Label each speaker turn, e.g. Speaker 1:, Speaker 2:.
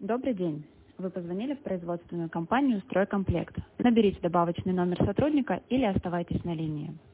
Speaker 1: Добрый день. Вы позвонили в производственную компанию «Стройкомплект». Наберите добавочный номер сотрудника или оставайтесь на линии.